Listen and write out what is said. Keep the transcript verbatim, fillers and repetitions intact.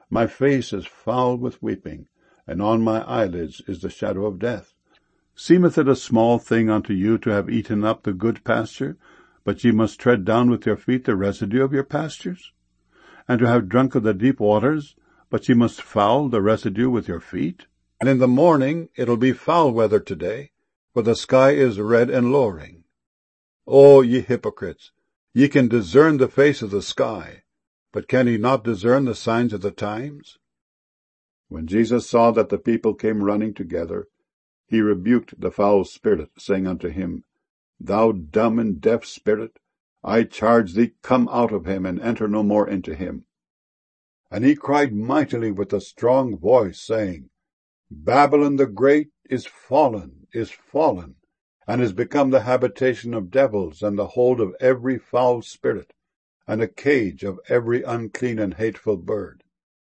My face is foul with weeping, and on my eyelids is the shadow of death. Seemeth it a small thing unto you to have eaten up the good pasture, but ye must tread down with your feet the residue of your pastures? And to have drunk of the deep waters, but ye must foul the residue with your feet? And in the morning it'll be foul weather today, for the sky is red and lowering. O ye hypocrites, ye can discern the face of the sky, but can ye not discern the signs of the times? When Jesus saw that the people came running together, he rebuked the foul spirit, saying unto him, Thou dumb and deaf spirit, I charge thee, come out of him, and enter no more into him. And he cried mightily with a strong voice, saying, Babylon the great is fallen, is fallen, and is become the habitation of devils, and the hold of every foul spirit, and a cage of every unclean and hateful bird.